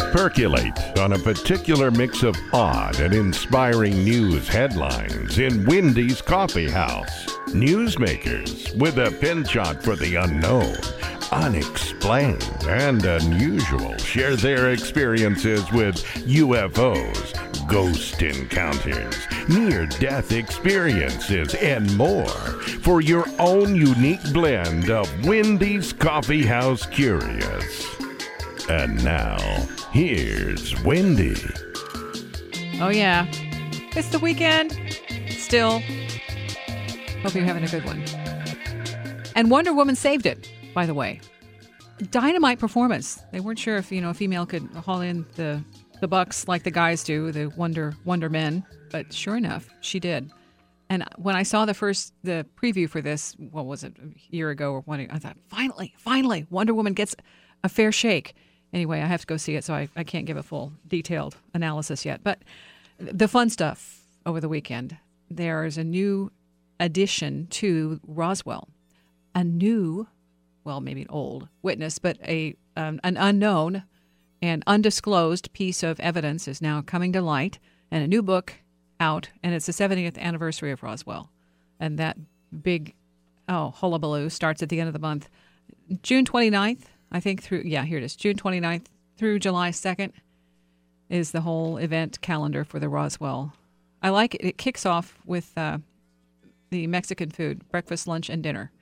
Percolate on a particular mix of odd and inspiring news headlines in Wendy's Coffee House. Newsmakers with a penchant for the unknown, unexplained, and unusual share their experiences with UFOs, ghost encounters, near-death experiences, and more for your own unique blend of Wendy's Coffee House Curious. And now, here's Wendy. Oh, yeah. It's the weekend. Still. Hope you're having a good one. And Wonder Woman saved it, by the way. Dynamite performance. They weren't sure if, a female could haul in the bucks like the guys do, the Wonder Men. But sure enough, she did. And when I saw the preview for this, what was it, a year ago or one, I thought, finally, Wonder Woman gets a fair shake. Anyway, I have to go see it, so I can't give a full detailed analysis yet. But the fun stuff over the weekend, there's a new addition to Roswell. A new, well, maybe an old witness, but an unknown and undisclosed piece of evidence is now coming to light, and a new book out, and it's the 70th anniversary of Roswell. And that big, hullabaloo starts at the end of the month. June 29th. I think here it is. June 29th through July 2nd is the whole event calendar for the Roswell. I like it. It kicks off with the Mexican food, breakfast, lunch, and dinner.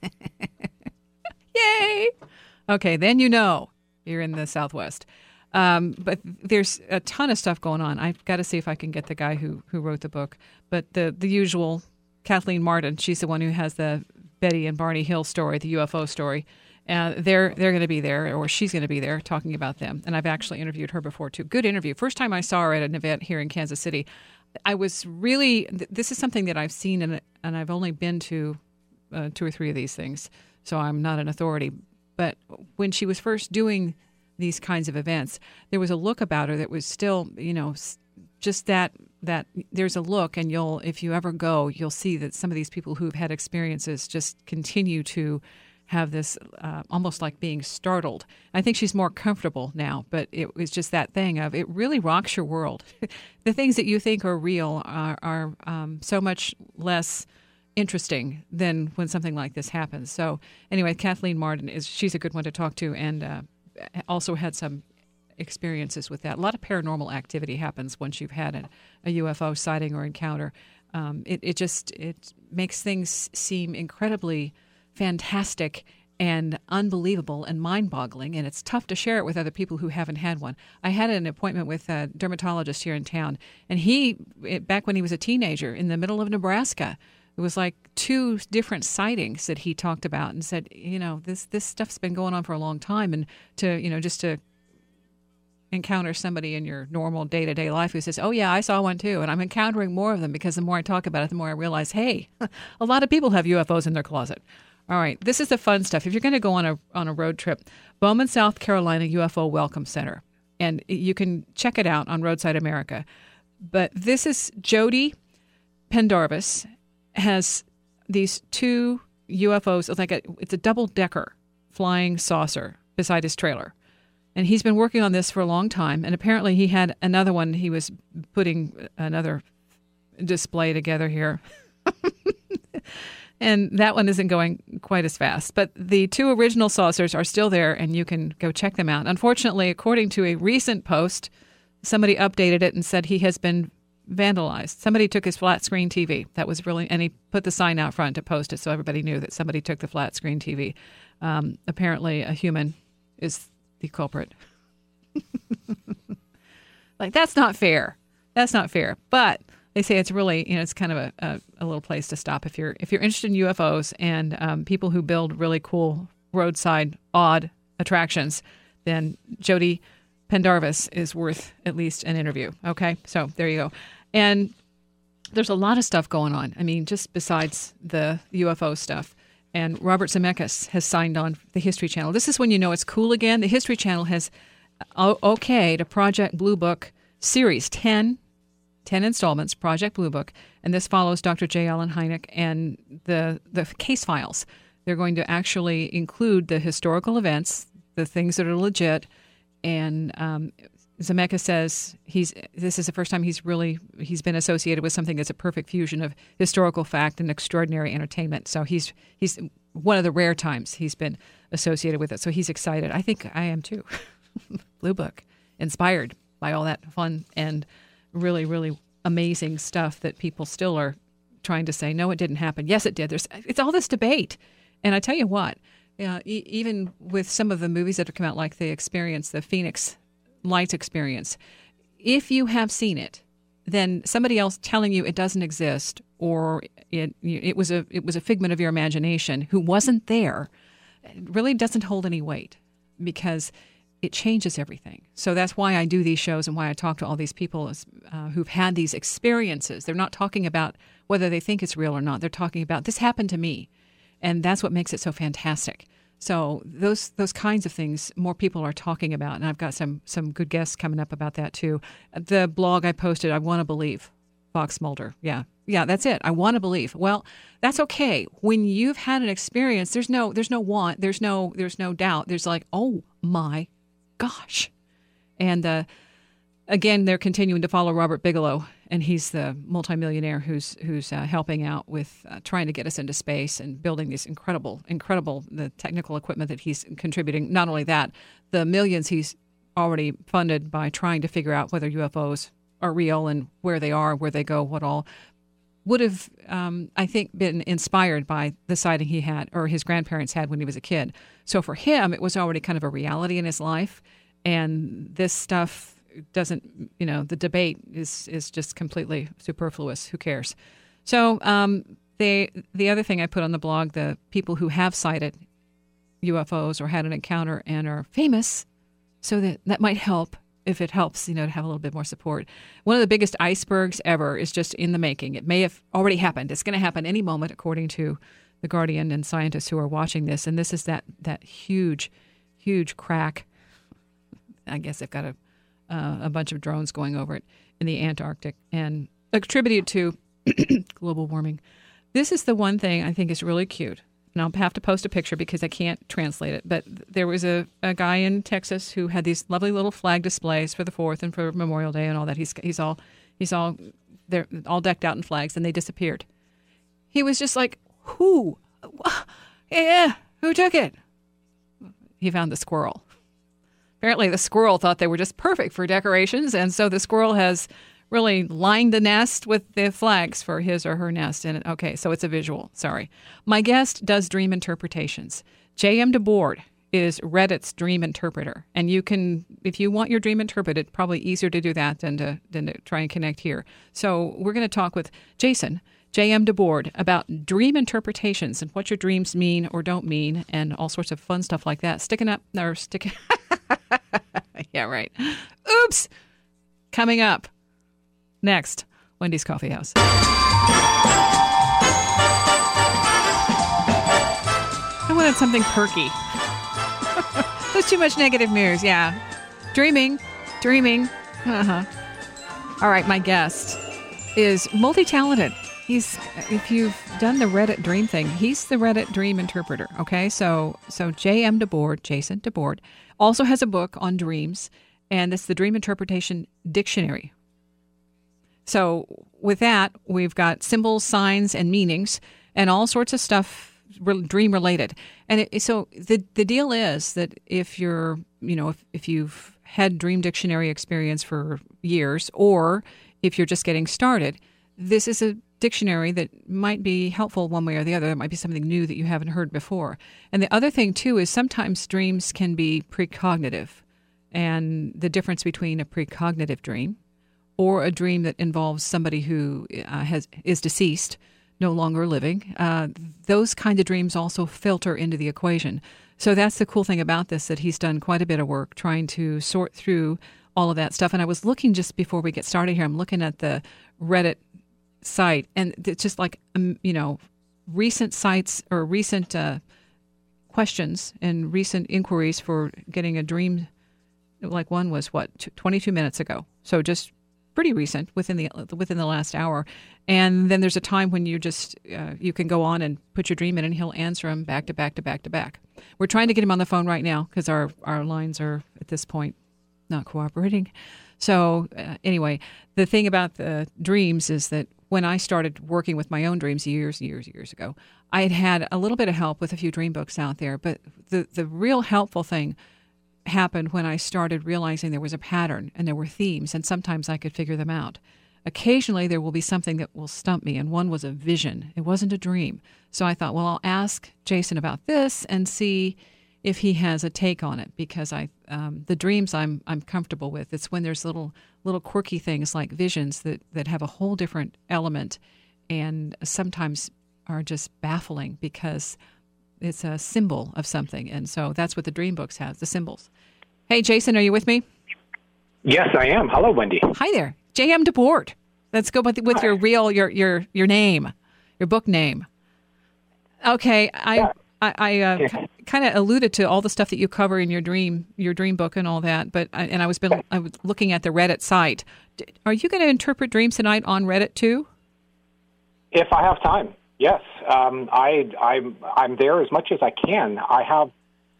Yay! Okay, then you're in the Southwest. But there's a ton of stuff going on. I've got to see if I can get the guy who wrote the book. But the usual Kathleen Martin, she's the one who has the Betty and Barney Hill story, the UFO story. They're going to be there, or she's going to be there, talking about them. And I've actually interviewed her before, too. Good interview. First time I saw her at an event here in Kansas City, I was really this is something that I've seen, and I've only been to 2 or 3 of these things, so I'm not an authority. But when she was first doing these kinds of events, there was a look about her that was still, just that there's a look, and if you ever go, you'll see that some of these people who've had experiences just continue to have this almost like being startled. I think she's more comfortable now, but it was just that thing of it really rocks your world. The things that you think are real are so much less interesting than when something like this happens. So anyway, Kathleen Martin, she's a good one to talk to, and also had some experiences with that. A lot of paranormal activity happens once you've had a UFO sighting or encounter. It makes things seem incredibly fantastic and unbelievable and mind-boggling, and it's tough to share it with other people who haven't had one. I had an appointment with a dermatologist here in town, and back when he was a teenager in the middle of Nebraska, it was like 2 different sightings that he talked about and said, this stuff's been going on for a long time, and just to encounter somebody in your normal day-to-day life who says, oh yeah, I saw one too, and I'm encountering more of them because the more I talk about it, the more I realize, hey, a lot of people have UFOs in their closet. All right, this is the fun stuff. If you're going to go on a road trip, Bowman, South Carolina UFO Welcome Center, and you can check it out on Roadside America. But this is Jody Pendarvis has these 2 UFOs. It's a double-decker flying saucer beside his trailer. And he's been working on this for a long time. And apparently he had another one. He was putting another display together here. And that one isn't going quite as fast. But the 2 original saucers are still there, and you can go check them out. Unfortunately, according to a recent post, somebody updated it and said he has been vandalized. Somebody took his flat screen TV. That was and he put the sign out front to post it so everybody knew that somebody took the flat screen TV. Apparently, a human is the culprit. That's not fair. That's not fair. But they say it's really, it's kind of a little place to stop if you're interested in UFOs and people who build really cool roadside odd attractions. Then Jody Pendarvis is worth at least an interview. Okay, so there you go. And there's a lot of stuff going on. I mean, just besides the UFO stuff. And Robert Zemeckis has signed on the History Channel. This is when you know it's cool again. The History Channel has okayed a Project Blue Book series, 10 installments, Project Blue Book, and this follows Dr. J. Allen Hynek and the case files. They're going to actually include the historical events, the things that are legit, and Zemeckis says this is the first time he's been associated with something that's a perfect fusion of historical fact and extraordinary entertainment. So he's one of the rare times he's been associated with it. So he's excited. I think I am too. Blue Book, inspired by all that fun and really, really amazing stuff that people still are trying to say, no, it didn't happen. Yes, it did. It's all this debate. And I tell you what, even with some of the movies that have come out, like The Experience, the Phoenix Lights Experience, if you have seen it, then somebody else telling you it doesn't exist or it was a figment of your imagination who wasn't there, it really doesn't hold any weight because it changes everything. So that's why I do these shows and why I talk to all these people who've had these experiences. They're not talking about whether they think it's real or not. They're talking about this happened to me, and that's what makes it so fantastic. So those kinds of things more people are talking about, and I've got some good guests coming up about that too. The blog I posted, I Want to Believe, Fox Mulder. Yeah, that's it. I want to believe. Well, that's okay. When you've had an experience, there's no want, there's no doubt. There's like, oh my gosh. And again, they're continuing to follow Robert Bigelow, and he's the multimillionaire who's helping out with trying to get us into space and building this incredible the technical equipment that he's contributing. Not only that, the millions he's already funded by trying to figure out whether UFOs are real and where they are, where they go, what all, would have, I think, been inspired by the sighting he had or his grandparents had when he was a kid. So for him, it was already kind of a reality in his life. And this stuff doesn't, the debate is just completely superfluous. Who cares? So the other thing I put on the blog, the people who have sighted UFOs or had an encounter and are famous, so that might help. If it helps, to have a little bit more support. One of the biggest icebergs ever is just in the making. It may have already happened. It's going to happen any moment, according to The Guardian and scientists who are watching this. And this is that huge, huge crack. I guess they've got a bunch of drones going over it in the Antarctic and attributed to global warming. This is the one thing I think is really cute. And I'll have to post a picture because I can't translate it. But there was a guy in Texas who had these lovely little flag displays for the 4th and for Memorial Day and all that. They're all decked out in flags, and they disappeared. He was just like, who? Yeah, who took it? He found the squirrel. Apparently the squirrel thought they were just perfect for decorations, and so the squirrel has really lined the nest with the flags for his or her nest. And okay, so it's a visual. Sorry. My guest does dream interpretations. J.M. DeBoard is Reddit's dream interpreter. And you can, if you want your dream interpreted, probably easier to do that than to try and connect here. So we're going to talk with Jason, J.M. DeBoard, about dream interpretations and what your dreams mean or don't mean and all sorts of fun stuff like that. Yeah, right. Oops. Coming up. Next, Wendy's Coffee House. I wanted something perky. There's too much negative news, yeah. Dreaming. Uh-huh. All right, my guest is multi-talented. If you've done the Reddit dream thing, he's the Reddit dream interpreter, okay? So J.M. DeBoard, Jason DeBoard, also has a book on dreams, and it's the Dream Interpretation Dictionary. So with that, we've got symbols, signs, and meanings, and all sorts of stuff dream related. And so the deal is that if you're, if you've had dream dictionary experience for years, or if you're just getting started, this is a dictionary that might be helpful one way or the other. It might be something new that you haven't heard before. And the other thing too is sometimes dreams can be precognitive, and the difference between a precognitive dream or a dream that involves somebody who is deceased, no longer living, those kind of dreams also filter into the equation. So that's the cool thing about this, that he's done quite a bit of work trying to sort through all of that stuff. And I was looking just before we get started here, I'm looking at the Reddit site, and it's just like, recent sites or recent questions and recent inquiries for getting a dream, like one was 22 minutes ago. So just pretty recent, within the last hour. And then there's a time when you just you can go on and put your dream in, and he'll answer them back to back to back to back. We're trying to get him on the phone right now because our lines are at this point not cooperating. So anyway, the thing about the dreams is that when I started working with my own dreams years ago, I had a little bit of help with a few dream books out there. But the real helpful thing happened when I started realizing there was a pattern and there were themes, and sometimes I could figure them out. Occasionally, there will be something that will stump me, and one was a vision. It wasn't a dream. So I thought, well, I'll ask Jason about this and see if he has a take on it, because the dreams I'm comfortable with. It's when there's little quirky things like visions that have a whole different element, and sometimes are just baffling because it's a symbol of something. And so that's what the dream books have, the symbols. Hey, Jason, are you with me? Yes, I am. Hello, Wendy. Hi there. J.M. DePort. Let's go with your real, your name, your book name. Okay, I kind of alluded to all the stuff that you cover in your dream book and all that, but I was looking at the Reddit site. Are you going to interpret dreams tonight on Reddit too? If I have time, yes. I'm there as much as I can. I have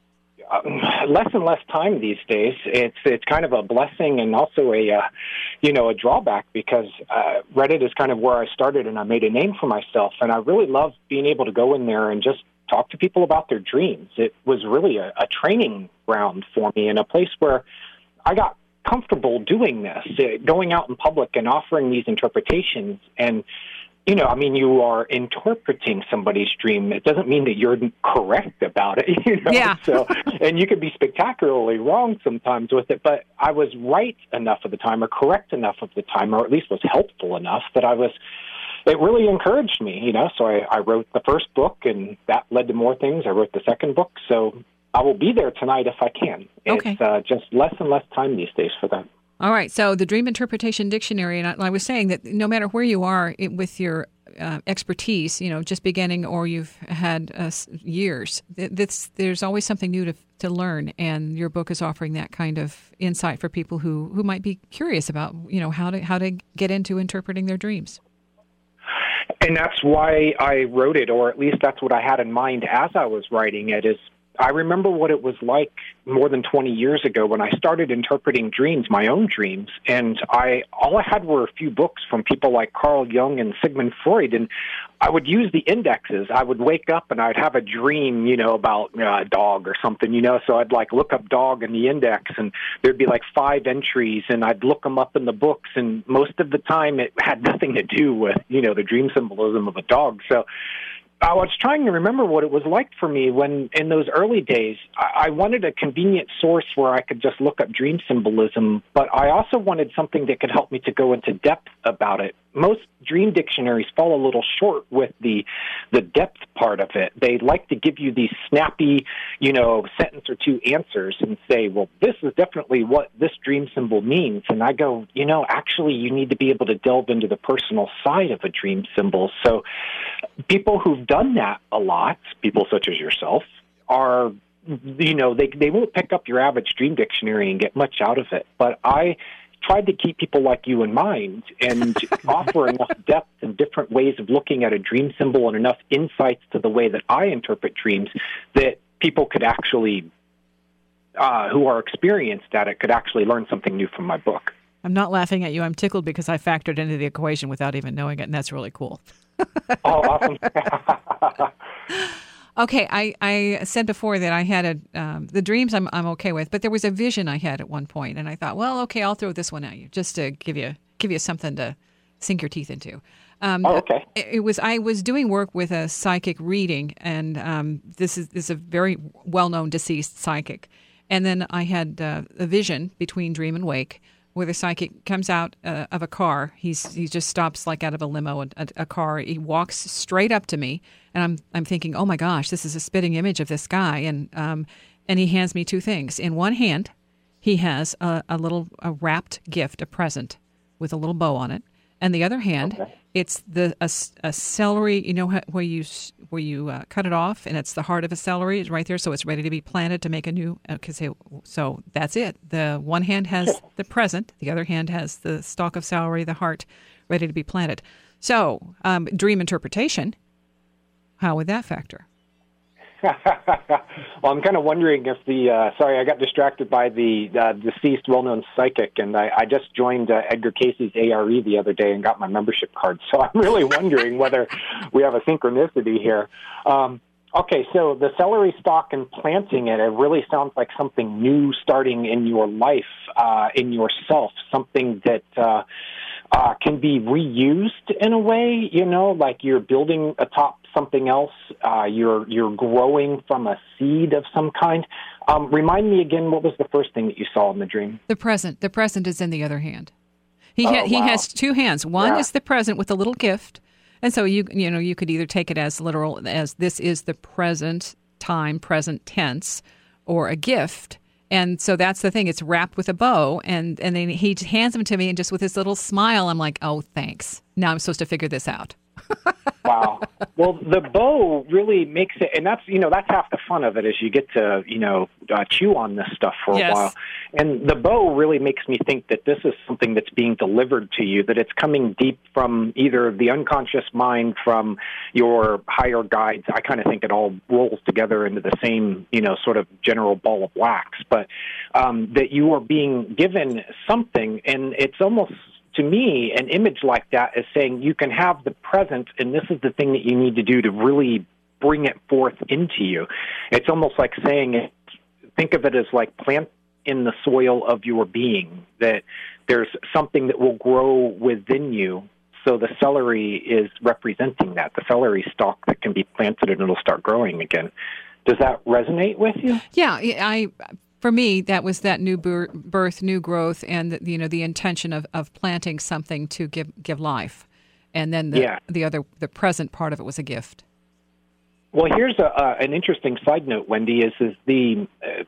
less and less time these days. It's kind of a blessing and also a drawback, because Reddit is kind of where I started and I made a name for myself, and I really love being able to go in there and just talk to people about their dreams. It was really a training ground for me, and a place where I got comfortable doing this, going out in public and offering these interpretations. And you are interpreting somebody's dream. It doesn't mean that you're correct about it, Yeah. So, and you could be spectacularly wrong sometimes with it, but I was right enough of the time, or correct enough of the time, or at least was helpful enough that it really encouraged me, So I wrote the first book, and that led to more things. I wrote the second book, so I will be there tonight if I can. Okay. It's just less and less time these days for that. All right. So the Dream Interpretation Dictionary, and I was saying that no matter where you are with your expertise, just beginning or you've had years, there's always something new to learn, and your book is offering that kind of insight for people who might be curious about, how to get into interpreting their dreams. And that's why I wrote it, or at least that's what I had in mind as I was writing it, is I remember what it was like more than 20 years ago when I started interpreting dreams, my own dreams, and all I had were a few books from people like Carl Jung and Sigmund Freud, and I would use the indexes. I would wake up and I'd have a dream, about a dog or something, so I'd look up dog in the index, and there'd be 5 entries, and I'd look them up in the books, and most of the time it had nothing to do with, the dream symbolism of a dog. So I was trying to remember what it was like for me when, in those early days, I wanted a convenient source where I could just look up dream symbolism, but I also wanted something that could help me to go into depth about it. Most dream dictionaries fall a little short with the depth part of it. They like to give you these snappy, sentence or two answers and say, well, this is definitely what this dream symbol means. And I go, actually, you need to be able to delve into the personal side of a dream symbol. So people who've done that a lot, people such as yourself, are, they won't pick up your average dream dictionary and get much out of it. But I tried to keep people like you in mind and offer enough depth and different ways of looking at a dream symbol and enough insights to the way that I interpret dreams that people could actually, who are experienced at it, could actually learn something new from my book. I'm not laughing at you. I'm tickled because I factored into the equation without even knowing it, and that's really cool. Oh, awesome. Okay, I said before that I had the dreams I'm okay with, but there was a vision I had at one point, and I thought, well, okay, I'll throw this one at you just to give you something to sink your teeth into. Okay. I was doing work with a psychic reading, and this is a very well-known deceased psychic, and then I had a vision between dream and wake, where the psychic comes out of a car. He just stops out of a limo, a car. He walks straight up to me, and I'm thinking, oh my gosh, this is a spitting image of this guy. And he hands me 2 things. In one hand, he has a wrapped gift, a present with a little bow on it. And the other hand, okay. It's a celery. Where you cut it off, and it's the heart of a celery is right there, so it's ready to be planted to make a new. So that's it. The one hand has the present, the other hand has the stalk of celery, the heart, ready to be planted. So dream interpretation. How would that factor? Well, I'm kind of wondering if sorry, I got distracted by the deceased well-known psychic, and I just joined Edgar Casey's ARE the other day and got my membership card. So I'm really wondering whether we have a synchronicity here. Okay, so the celery stalk and planting it really sounds like something new starting in your life, in yourself, something that can be reused in a way, like you're building atop something else, you're growing from a seed of some kind. Remind me again, what was the first thing that you saw in the dream? The present. The present is in the other hand. He Wow. has two hands. One Yeah. is the present with a little gift. And so you could either take it as literal as this is the present time, present tense, or a gift. And so that's the thing. It's wrapped with a bow, and then he hands them to me, and just with his little smile, I'm like, oh, thanks. Now I'm supposed to figure this out. Wow. Well, the bow really makes it, and that's half the fun of it, is you get to chew on this stuff for a while. And the bow really makes me think that this is something that's being delivered to you, that it's coming deep from either the unconscious mind, from your higher guides. I kind of think it all rolls together into the same sort of general ball of wax, but that you are being given something, and it's almost, to me, an image like that is saying you can have the present, and this is the thing that you need to do to really bring it forth into you. It's almost like saying, think of it as like plant in the soil of your being, that there's something that will grow within you. So the celery is representing that, the celery stalk that can be planted and it'll start growing again. Does that resonate with you? Yeah, for me, that was that new birth, new growth, and the intention of planting something to give life, and then the present part of it was a gift. Well, here's an interesting side note, Wendy, is the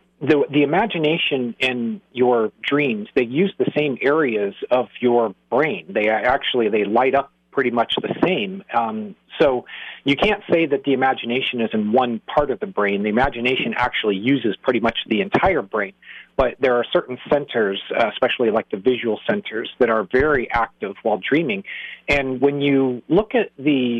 imagination in your dreams. They use the same areas of your brain. They light up pretty much the same. So you can't say that the imagination is in one part of the brain. The imagination actually uses pretty much the entire brain. But there are certain centers, especially like the visual centers, that are very active while dreaming. And when you look at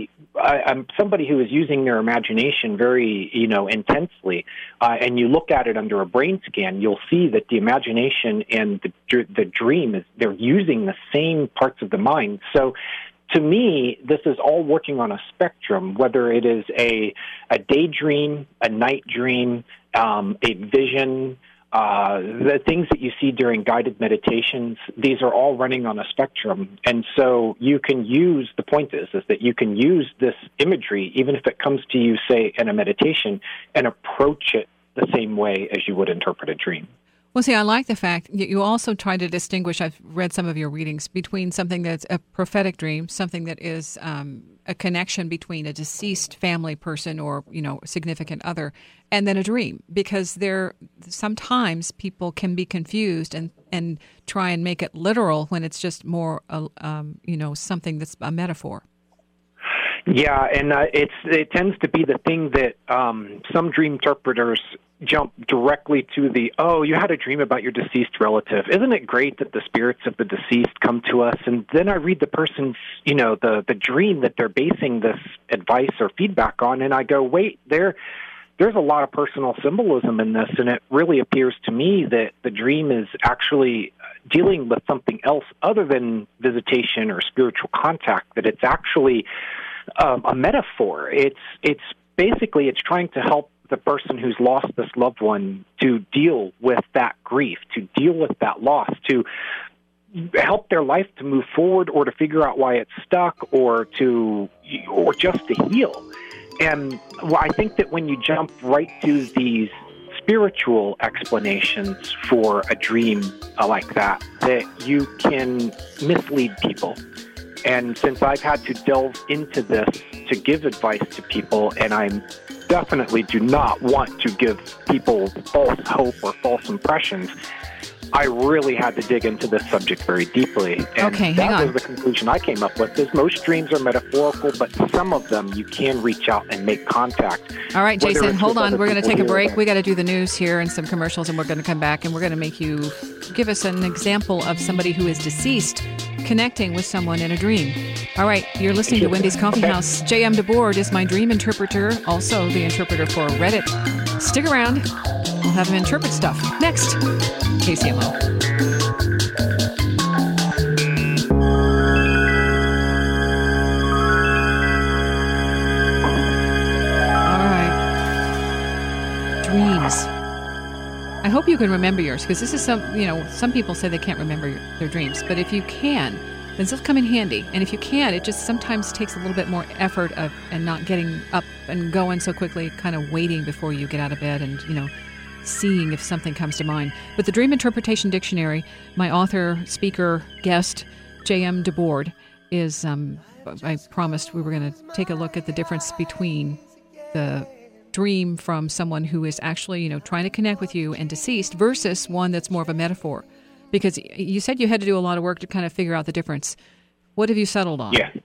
somebody who is using their imagination very, intensely, and you look at it under a brain scan, you'll see that the imagination and the dream they're using the same parts of the mind. So to me, this is all working on a spectrum, whether it is a daydream, a night dream, a vision, the things that you see during guided meditations. These are all running on a spectrum. And so you can use, the point is that you can use this imagery, even if it comes to you, say, in a meditation, and approach it the same way as you would interpret a dream. Well, see, I like the fact you also try to distinguish, I've read some of your readings, between something that's a prophetic dream, something that is a connection between a deceased family person or, significant other, and then a dream. Because sometimes people can be confused and try and make it literal when it's just more, something that's a metaphor. Yeah, and it tends to be the thing that some dream interpreters jump directly to you had a dream about your deceased relative. Isn't it great that the spirits of the deceased come to us? And then I read the person's, the dream that they're basing this advice or feedback on, and I go, wait, there's a lot of personal symbolism in this, and it really appears to me that the dream is actually dealing with something else other than visitation or spiritual contact, that it's actually a metaphor. It's basically, it's trying to help the person who's lost this loved one to deal with that grief, to deal with that loss, to help their life to move forward, or to figure out why it's stuck, or just to heal. And I think that when you jump right to these spiritual explanations for a dream like that you can mislead people. And since I've had to delve into this to give advice to people, and I definitely do not want to give people false hope or false impressions, I really had to dig into this subject very deeply. And okay, hang on. That was the conclusion I came up with, is most dreams are metaphorical, but some of them you can reach out and make contact. All right, Jason, hold on. We're going to take a break. There. We got to do the news here and some commercials, and we're going to come back, and we're going to make you give us an example of somebody who is deceased connecting with someone in a dream. All right, you're listening to Wendy's Coffee House. J.M. DeBoard is my dream interpreter, also the interpreter for Reddit. Stick around. We'll have him interpret stuff. Next, KCMO. Dreams. I hope you can remember yours, because this is some people say they can't remember their dreams, but if you can, then this will come in handy. And if you can't, it just sometimes takes a little bit more effort and not getting up and going so quickly, kind of waiting before you get out of bed and, seeing if something comes to mind. But the Dream Interpretation Dictionary, my author, speaker, guest, J.M. DeBoard, is, I promised we were going to take a look at the difference between the dream from someone who is actually, trying to connect with you and deceased versus one that's more of a metaphor. Because you said you had to do a lot of work to kind of figure out the difference. What have you settled on? Yeah.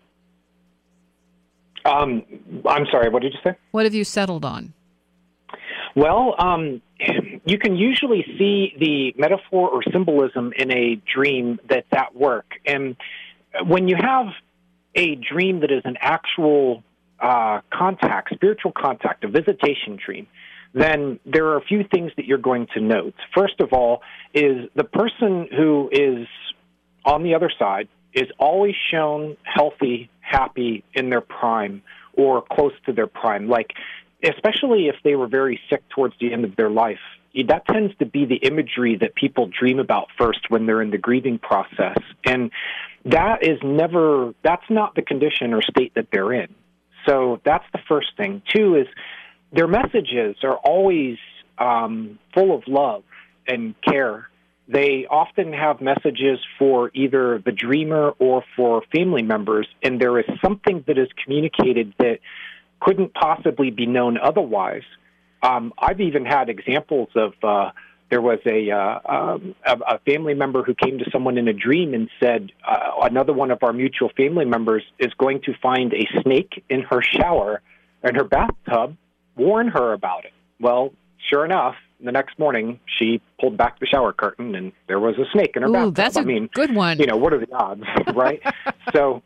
I'm sorry, what did you say? What have you settled on? Well, you can usually see the metaphor or symbolism in a dream that's at work. And when you have a dream that is an actual spiritual contact, a visitation dream, then there are a few things that you're going to note. First of all, is the person who is on the other side is always shown healthy, happy, in their prime or close to their prime. Like, especially if they were very sick towards the end of their life, that tends to be the imagery that people dream about first when they're in the grieving process. And that's not the condition or state that they're in. So that's the first thing. Two is their messages are always full of love and care. They often have messages for either the dreamer or for family members, and there is something that is communicated that couldn't possibly be known otherwise. I've even had examples of there was a family member who came to someone in a dream and said, another one of our mutual family members is going to find a snake in her shower, in her bathtub, warn her about it. Well, sure enough, the next morning, she pulled back the shower curtain and there was a snake in her bathtub. That's a good one. What are the odds, right? So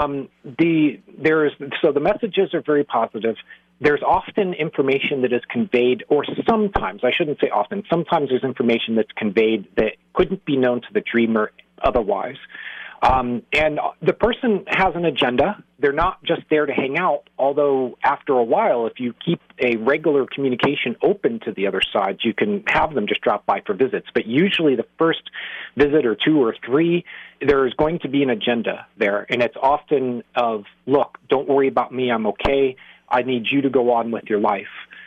the messages are very positive. There's often information that is conveyed, or sometimes, I shouldn't say often, sometimes there's information that's conveyed that couldn't be known to the dreamer otherwise. And the person has an agenda. They're not just there to hang out, although after a while, if you keep a regular communication open to the other side, you can have them just drop by for visits. But usually the first visit or two or three, there's going to be an agenda there. And it's often of, look, don't worry about me, I'm okay. I need you to go on with your life.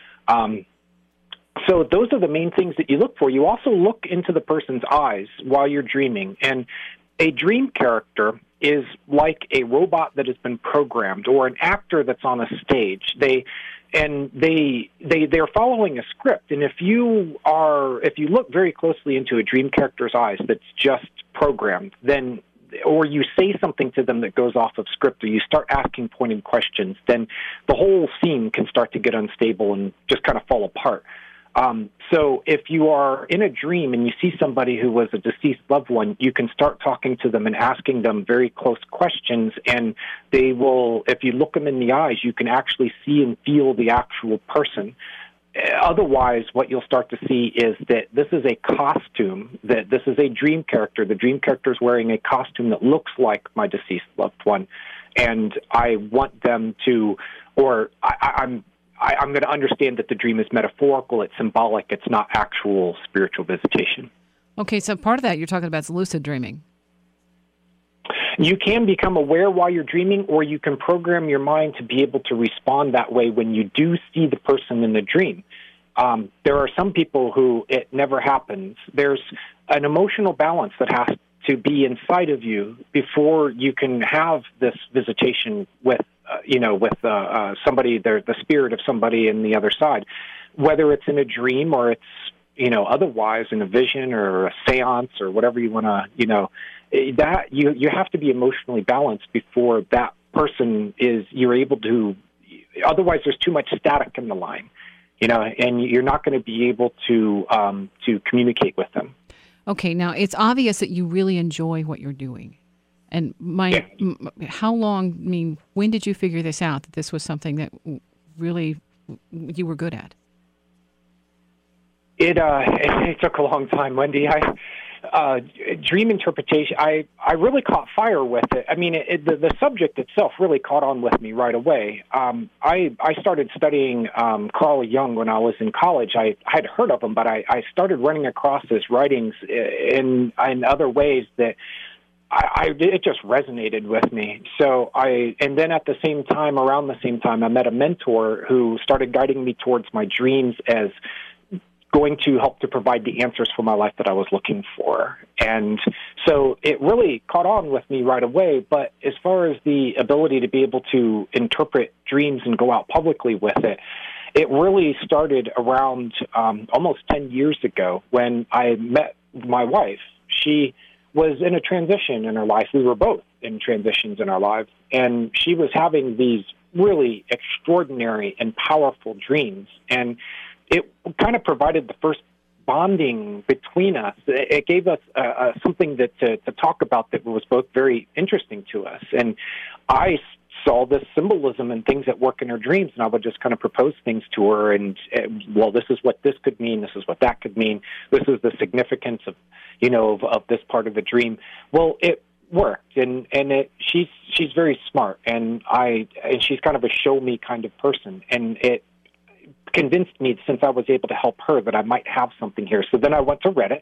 So those are the main things that you look for. You also look into the person's eyes while you're dreaming. And a dream character is like a robot that has been programmed or an actor that's on a stage. They're following a script. And if you look very closely into a dream character's eyes that's just programmed, then or you say something to them that goes off of script, or you start asking pointed questions, then the whole scene can start to get unstable and just kind of fall apart. So if you are in a dream and you see somebody who was a deceased loved one, you can start talking to them and asking them very close questions, and they will, if you look them in the eyes, you can actually see and feel the actual person. Otherwise, what you'll start to see is that this is a costume, that this is a dream character. The dream character is wearing a costume that looks like my deceased loved one, and I want them to, or I'm going to understand that the dream is metaphorical, it's symbolic, it's not actual spiritual visitation. Okay, so part of that you're talking about is lucid dreaming. You can become aware while you're dreaming, or you can program your mind to be able to respond that way when you do see the person in the dream. There are some people who it never happens. There's an emotional balance that has to be inside of you before you can have this visitation with somebody, the spirit of somebody in the other side, whether it's in a dream or it's, otherwise in a vision or a seance or whatever you want to, that you have to be emotionally balanced before that person you're able to, otherwise there's too much static in the line, and you're not going to be able to communicate with them. Okay, now it's obvious that you really enjoy what you're doing. And how long, I mean, when did you figure this out, that this was something that really you were good at? It took a long time, Wendy. Dream interpretation, I really caught fire with it. I mean, the subject itself really caught on with me right away. I started studying Carl Jung when I was in college. I had heard of him, but I started running across his writings in other ways that it just resonated with me. So and then at the same time, around the same time, I met a mentor who started guiding me towards my dreams as going to help to provide the answers for my life that I was looking for. And so it really caught on with me right away. But as far as the ability to be able to interpret dreams and go out publicly with it, it really started around almost 10 years ago when I met my wife. She was in a transition in her life. We were both in transitions in our lives. And she was having these really extraordinary and powerful dreams. And it kind of provided the first bonding between us. It gave us something to talk about that was both very interesting to us. And I saw this symbolism and things that work in her dreams, and I would just kind of propose things to her. And well, this is what this could mean. This is what that could mean. This is the significance of this part of the dream. Well, it worked, and she's very smart, and she's kind of a show me kind of person, and it convinced me, since I was able to help her, that I might have something here. So then I went to Reddit,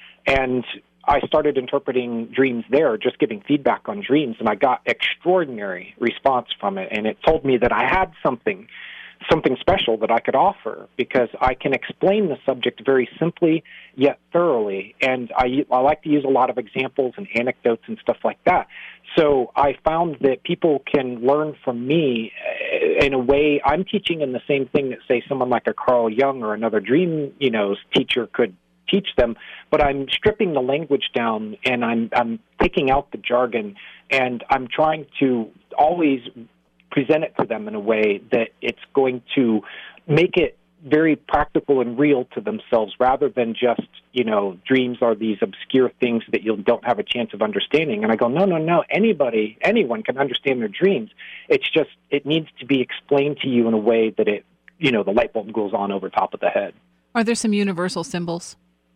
and I started interpreting dreams there, just giving feedback on dreams, and I got extraordinary response from it. And it told me that I had something special that I could offer, because I can explain the subject very simply yet thoroughly. And I like to use a lot of examples and anecdotes and stuff like that. So I found that people can learn from me in a way. I'm teaching in the same thing that, say, someone like a Carl Jung or another dream, teacher could teach them, but I'm stripping the language down, and I'm taking out the jargon, and I'm trying to always present it to them in a way that it's going to make it very practical and real to themselves, rather than just, dreams are these obscure things that you don't have a chance of understanding. And I go, no, anyone can understand their dreams. It's just, it needs to be explained to you in a way that it, the light bulb goes on over top of the head. Are there some universal symbols?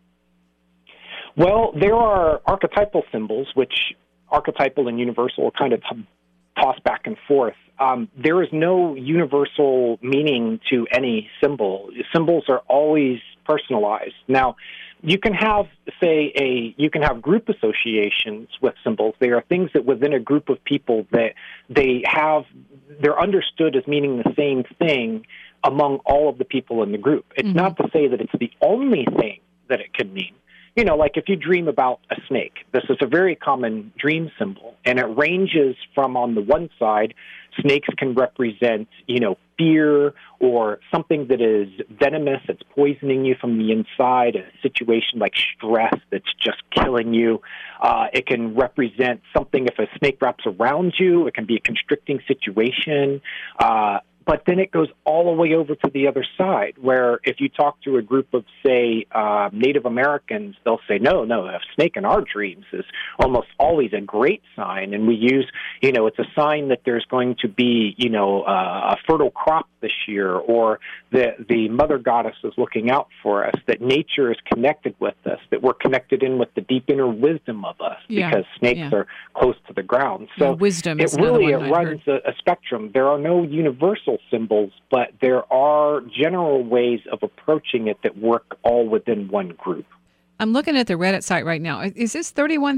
Well, there are archetypal symbols, which archetypal and universal are kind of tossed back and forth. There is no universal meaning to any symbol. Symbols are always personalized. Now, you can have, group associations with symbols. They are things that within a group of people that they're understood as meaning the same thing among all of the people in the group. It's not to say that it's the only thing that it could mean. Like if you dream about a snake, this is a very common dream symbol, and it ranges from, on the one side, snakes can represent, fear or something that is venomous, that's poisoning you from the inside, a situation like stress that's just killing you. It can represent something, if a snake wraps around you, it can be a constricting situation. But then it goes all the way over to the other side, where if you talk to a group of, say, Native Americans, they'll say, no, a snake in our dreams is almost always a great sign. And we use, it's a sign that there's going to be, a fertile crop this year, or the mother goddess is looking out for us, that nature is connected with us, that we're connected in with the deep inner wisdom of us, because snakes are close to the ground. So wisdom it runs a spectrum. There are no universal symbols, but there are general ways of approaching it that work all within one group. I'm looking at the Reddit site right now. Is this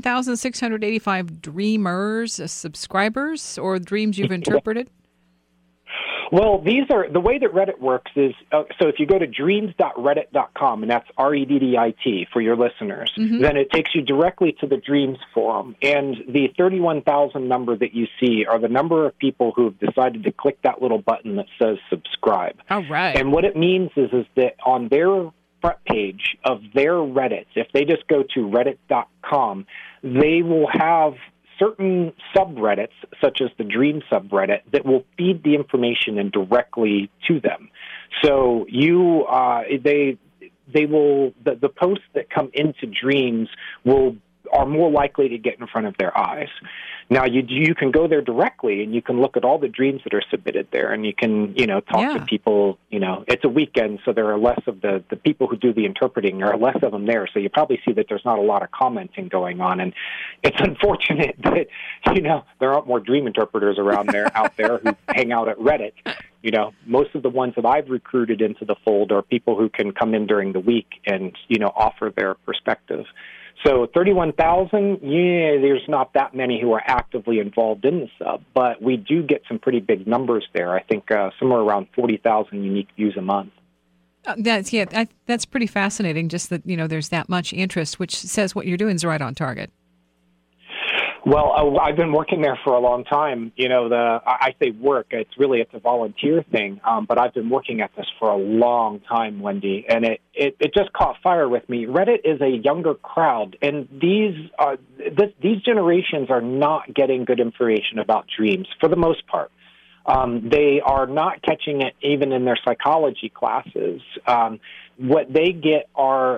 31,685 dreamers, subscribers, or dreams you've interpreted? Well, these are, the way that Reddit works is, so if you go to dreams.reddit.com, and that's REDDIT for your listeners, then it takes you directly to the Dreams Forum. And the 31,000 number that you see are the number of people who have decided to click that little button that says subscribe. All right. And what it means is that on their front page of their Reddit, if they just go to reddit.com, they will have certain subreddits, such as the Dream subreddit, that will feed the information in directly to them. So they will, the posts that come into Dreams will are more likely to get in front of their eyes. Now, you can go there directly, and you can look at all the dreams that are submitted there, and you can, talk to people. It's a weekend, so there are less of the people who do the interpreting. There are less of them there, so you probably see that there's not a lot of commenting going on. And it's unfortunate that, there aren't more dream interpreters out there who hang out at Reddit. Most of the ones that I've recruited into the fold are people who can come in during the week and, offer their perspective. So 31,000, there's not that many who are actively involved in the sub, but we do get some pretty big numbers there. I think somewhere around 40,000 unique views a month. That's pretty fascinating, just that, there's that much interest, which says what you're doing is right on target. Well, I've been working there for a long time. I say work. It's a volunteer thing, but I've been working at this for a long time, Wendy, and it just caught fire with me. Reddit is a younger crowd, and these generations are not getting good information about dreams for the most part. They are not catching it even in their psychology classes. What they get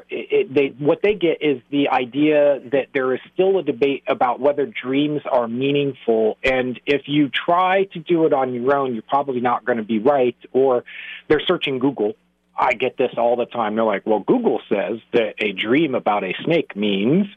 is the idea that there is still a debate about whether dreams are meaningful, and if you try to do it on your own, you're probably not going to be right. Or they're searching Google. I get this all the time. They're like, "Well, Google says that a dream about a snake means,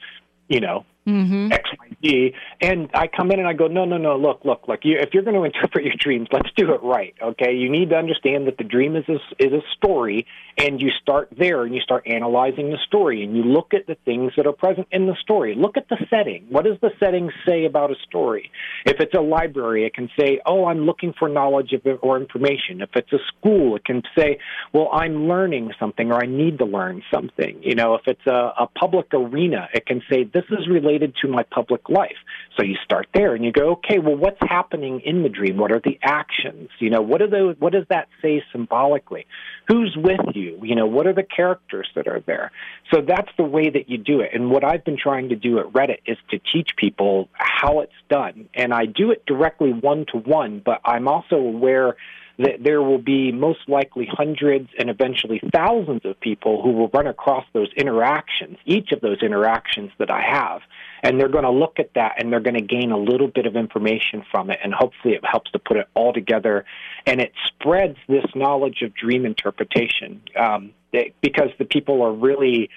X, Y, Z," and I come in and I go, no, look. If you're going to interpret your dreams, let's do it right, okay? You need to understand that the dream is a story, and you start there and you start analyzing the story, and you look at the things that are present in the story. Look at the setting. What does the setting say about a story? If it's a library, it can say, "Oh, I'm looking for knowledge or information." If it's a school, it can say, "Well, I'm learning something," or "I need to learn something." If it's a public arena, it can say, "This is related to my public life." So you start there and you go, okay, well, what's happening in the dream? What are the actions? What does that say symbolically? Who's with you? What are the characters that are there? So that's the way that you do it. And what I've been trying to do at Reddit is to teach people how it's done. And I do it directly one-to-one, but I'm also aware that there will be most likely hundreds and eventually thousands of people who will run across those interactions, each of those interactions that I have. And they're going to look at that and they're going to gain a little bit of information from it. And hopefully it helps to put it all together. And it spreads this knowledge of dream interpretation because the people are really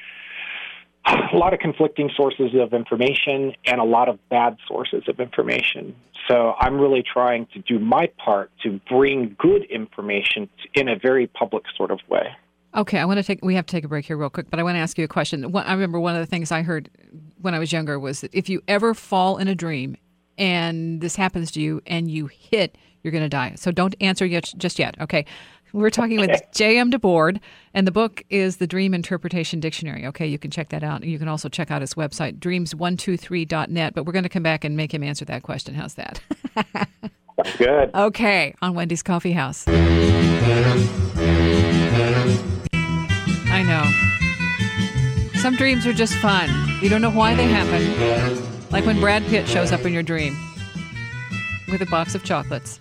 a lot of conflicting sources of information and a lot of bad sources of information. So I'm really trying to do my part to bring good information in a very public sort of way. Okay, we have to take a break here real quick, but I want to ask you a question. I remember one of the things I heard when I was younger was that if you ever fall in a dream and this happens to you and you hit, you're going to die. So don't answer just yet, okay? We're talking with J.M. DeBord, and the book is The Dream Interpretation Dictionary. Okay, you can check that out. You can also check out his website, dreams123.net, but we're going to come back and make him answer that question. How's that? That's good. Okay, on Wendy's Coffee House. I know. Some dreams are just fun. You don't know why they happen. Like when Brad Pitt shows up in your dream with a box of chocolates.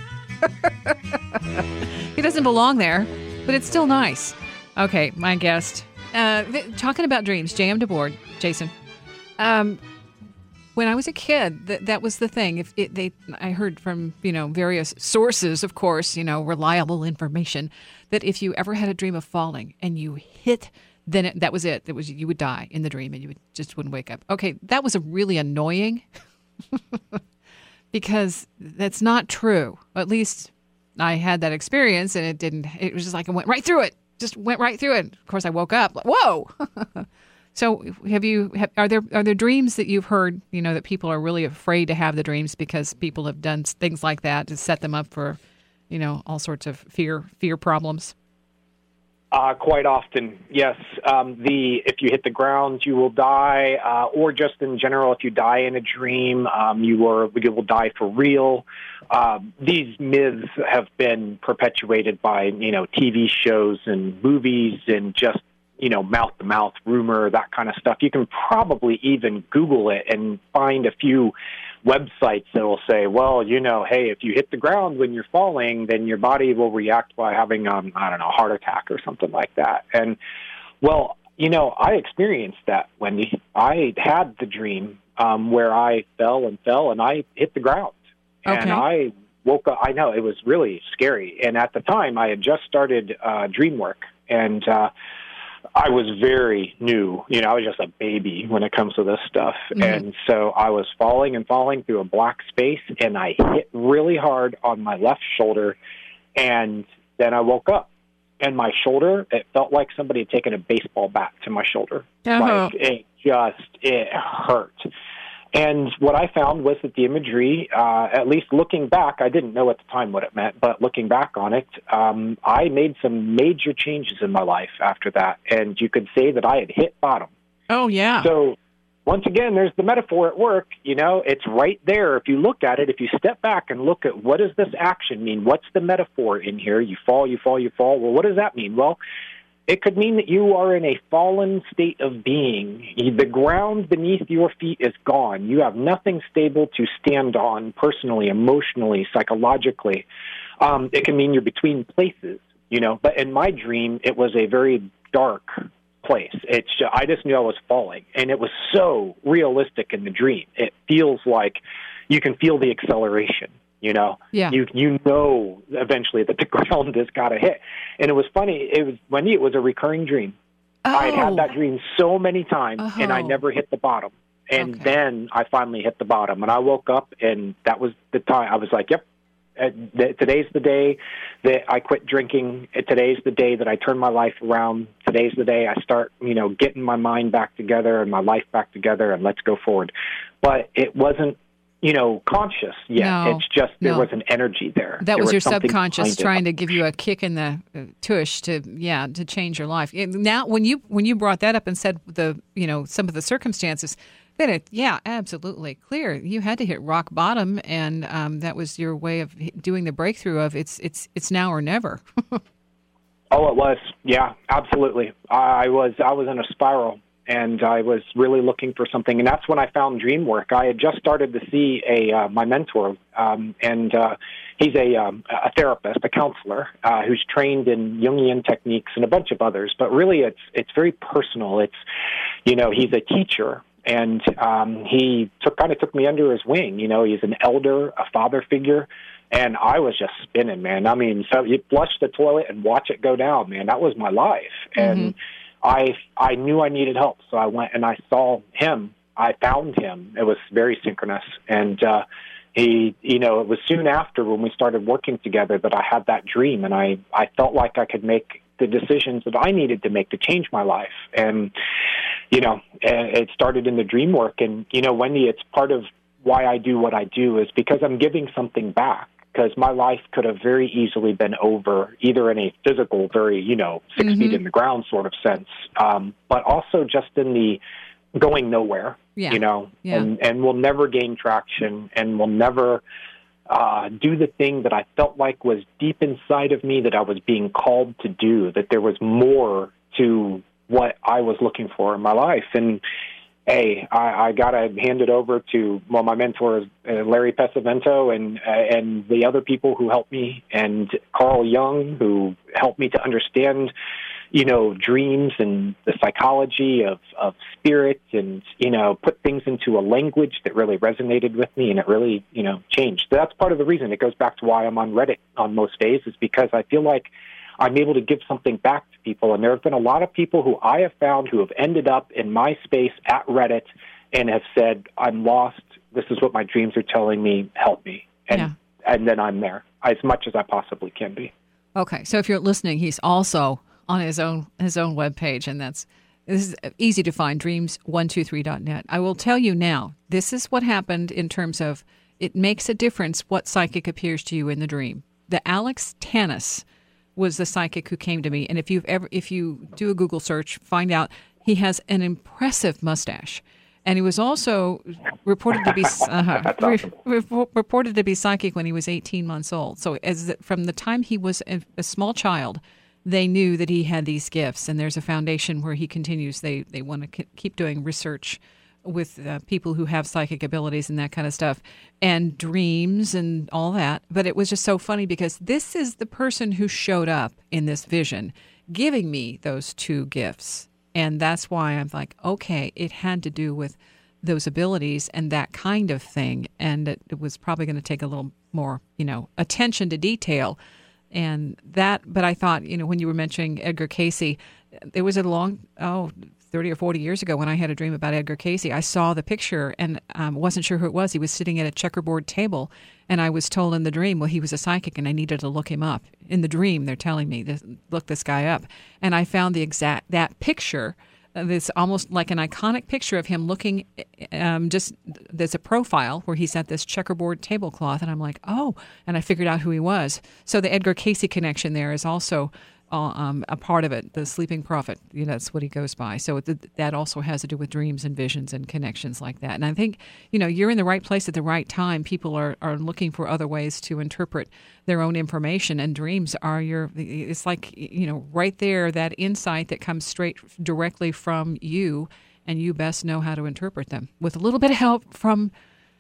He doesn't belong there, but it's still nice. Okay, my guest. Talking about dreams, J.M. DeBord, Jason. When I was a kid, that was the thing. I heard from various sources, of course, reliable information, that if you ever had a dream of falling and you hit, then that was it. You would die in the dream and you wouldn't wake up. Okay, that was really annoying because that's not true. At least I had that experience, and it was just like I went right through it. Just went right through it. Of course, I woke up. Like, whoa! So, are there dreams that you've heard? That people are really afraid to have the dreams because people have done things like that to set them up for, all sorts of fear problems. Quite often, yes. If you hit the ground, you will die, or just in general, if you die in a dream, you will die for real. These myths have been perpetuated by TV shows and movies and just mouth-to-mouth rumor, that kind of stuff. You can probably even Google it and find a few websites that will say, well, hey, if you hit the ground when you're falling, then your body will react by having, a heart attack or something like that. And, well, I experienced that, Wendy. I had the dream where I fell and I hit the ground. Okay. And I woke up. I know, it was really scary. And at the time, I had just started dream work. And I was very new. I was just a baby when it comes to this stuff. Mm-hmm. And so I was falling and falling through a black space, and I hit really hard on my left shoulder. And then I woke up. And my shoulder, it felt like somebody had taken a baseball bat to my shoulder. Oh. Like, it hurt. And what I found was that the imagery, at least looking back, I didn't know at the time what it meant, but looking back on it, I made some major changes in my life after that. And you could say that I had hit bottom. Oh, yeah. So once again, there's the metaphor at work. It's right there. If you look at it, if you step back and look at what does this action mean? What's the metaphor in here? You fall, you fall, you fall. Well, what does that mean? Well, it could mean that you are in a fallen state of being. The ground beneath your feet is gone. You have nothing stable to stand on personally, emotionally, psychologically. It can mean you're between places, But in my dream, it was a very dark place. I just knew I was falling, and it was so realistic in the dream. It feels like you can feel the acceleration. Yeah. You know eventually that the ground has got to hit. And it was funny. Wendy, it was a recurring dream. Oh. I had that dream so many times, and I never hit the bottom. And then I finally hit the bottom, and I woke up, and that was the time. I was like, yep, today's the day that I quit drinking. Today's the day that I turn my life around. Today's the day I start, getting my mind back together and my life back together, and let's go forward. But it wasn't, conscious yet. No, it's just there was an energy there. That was your something subconscious behind it. trying to give you a kick in the tush to change your life. Now, when you brought that up and said some of the circumstances, then absolutely clear. You had to hit rock bottom, and that was your way of doing the breakthrough of it's now or never. Oh, it was. Yeah, absolutely. I was in a spiral, and I was really looking for something, and that's when I found dream work. I had just started to see my mentor, and he's a therapist, a counselor, who's trained in Jungian techniques and a bunch of others. But really, it's very personal. It's, he's a teacher. And he took me under his wing. He's an elder, a father figure, and I was just spinning, man. I mean, so you flush the toilet and watch it go down, man. That was my life, and I knew I needed help, so I went and I saw him. I found him. It was very synchronous, and he, it was soon after when we started working together that I had that dream, and I felt like I could make the decisions that I needed to make to change my life. And, it started in the dream work. And, Wendy, it's part of why I do what I do is because I'm giving something back, because my life could have very easily been over, either in a physical, very, 6 feet in the ground sort of sense, but also just in the going nowhere, and we'll never gain traction, and we'll never do the thing that I felt like was deep inside of me that I was being called to do, that there was more to what I was looking for in my life. And, hey, I got to hand it over to, my mentor is Larry Pesavento and the other people who helped me, and Carl Jung, who helped me to understand dreams and the psychology of spirit, and, put things into a language that really resonated with me, and it really, changed. So that's part of the reason. It goes back to why I'm on Reddit on most days, is because I feel like I'm able to give something back to people. And there have been a lot of people who I have found who have ended up in my space at Reddit and have said, I'm lost. This is what my dreams are telling me. Help me. And then I'm there as much as I possibly can be. Okay. So if you're listening, he's also on his own webpage, and this is easy to find, dreams123.net. I will tell you now, this is what happened in terms of it makes a difference what psychic appears to you in the dream. The Alex Tannis was the psychic who came to me, and if you do a Google search, find out he has an impressive mustache, and he was also reported to be reported to be psychic when he was 18 months old. So from the time he was a small child, they knew that he had these gifts, and there's a foundation where he continues. They want to keep doing research with people who have psychic abilities and that kind of stuff, and dreams and all that. But it was just so funny because this is the person who showed up in this vision, giving me those two gifts. And that's why I'm like, okay, it had to do with those abilities and that kind of thing. And it was probably going to take a little more, attention to detail. And that, but I thought, when you were mentioning Edgar Cayce, there was a 30 or 40 years ago when I had a dream about Edgar Cayce. I saw the picture and wasn't sure who it was. He was sitting at a checkerboard table, and I was told in the dream, well, he was a psychic, and I needed to look him up. In the dream, they're telling me, look this guy up. And I found that picture, this almost like an iconic picture of him looking, there's a profile where he's at this checkerboard tablecloth, and I'm like, oh, and I figured out who he was. So the Edgar Cayce connection there is also a part of it, the sleeping prophet. That's what he goes by. So that also has to do with dreams and visions and connections like that. And I think, you're in the right place at the right time. People are looking for other ways to interpret their own information, and dreams are it's like, right there, that insight that comes directly from you, and you best know how to interpret them with a little bit of help from,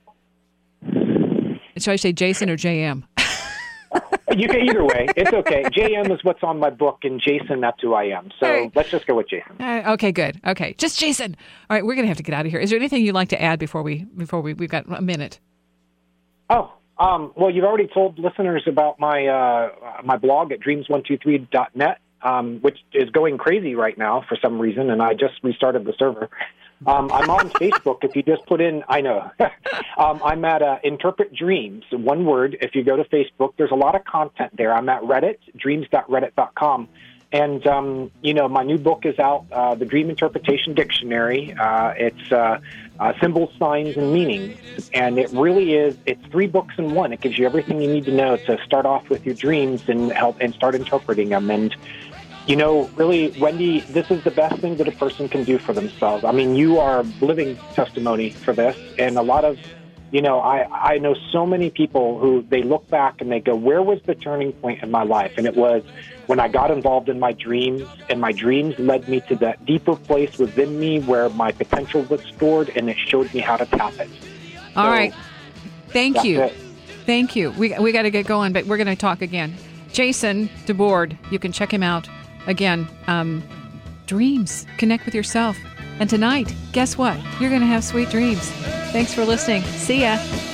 should I say Jason or JM? You can either way. It's okay. JM is what's on my book, and Jason, that's who I am. So right. Let's just go with Jason. Okay, good. Okay, just Jason. All right, we're going to have to get out of here. Is there anything you'd like to add before we've got a minute? Oh, well, you've already told listeners about my blog at dreams123.net, which is going crazy right now for some reason, and I just restarted the server. I'm on Facebook. If you just put in, I know, I'm at Interpret Dreams, one word. If you go to Facebook, there's a lot of content there. I'm at Reddit, dreams.reddit.com. And, my new book is out, The Dream Interpretation Dictionary. It's symbols, signs, and meanings. And it really is, it's 3 books in one. It gives you everything you need to know to start off with your dreams and help and start interpreting them. And, really, Wendy, this is the best thing that a person can do for themselves. I mean, you are living testimony for this. And a lot of, I know so many people who they look back and they go, where was the turning point in my life? And it was when I got involved in my dreams, and my dreams led me to that deeper place within me where my potential was stored, and it showed me how to tap it. All right. Thank you. It. Thank you. We got to get going, but we're going to talk again. Jason DeBoard, you can check him out. Again, dreams, connect with yourself. And tonight, guess what? You're going to have sweet dreams. Thanks for listening. See ya.